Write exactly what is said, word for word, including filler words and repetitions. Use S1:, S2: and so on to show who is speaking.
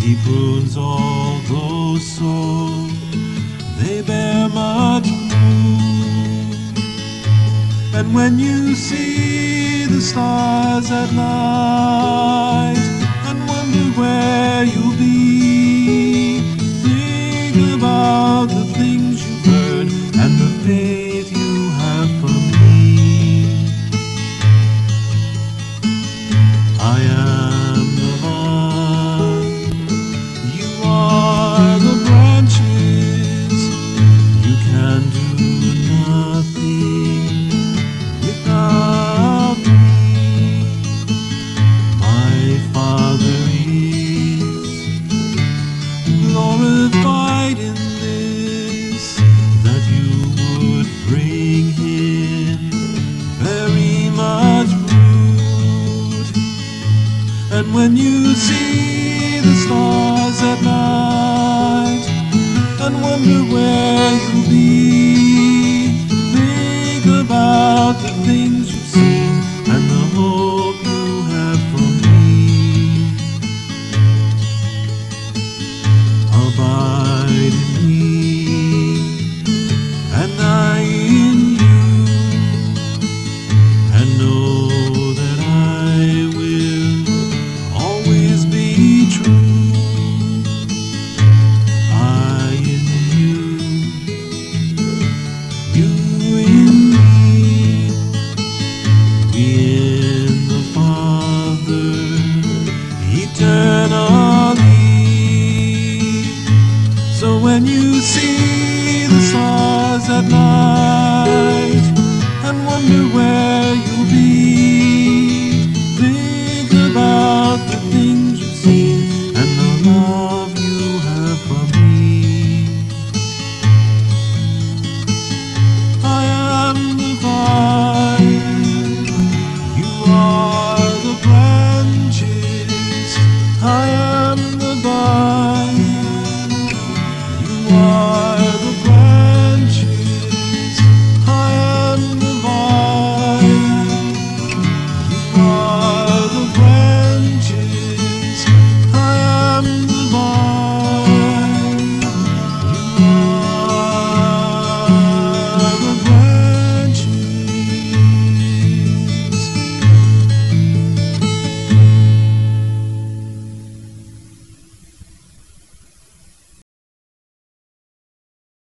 S1: He prunes all those so they bear much fruit. And when you see the stars at night and wonder where you'll be, think about the things you've heard and the faith you have from me. I am the vine, you are the branches. You can do nothing without me. My Father is glorified in this, that you would bring him very much fruit. And when you see the stars at night and wonder where you'll be, think about the things you've seen and the hope you have from me. Abide in me, and I in you, and know that I will always be true. I in you, you in me, we in the Father eternally. So when you see the stars at night and wonder where you'll be, think about the things you've seen and the love you have from me. I am the vine, you are the branches. I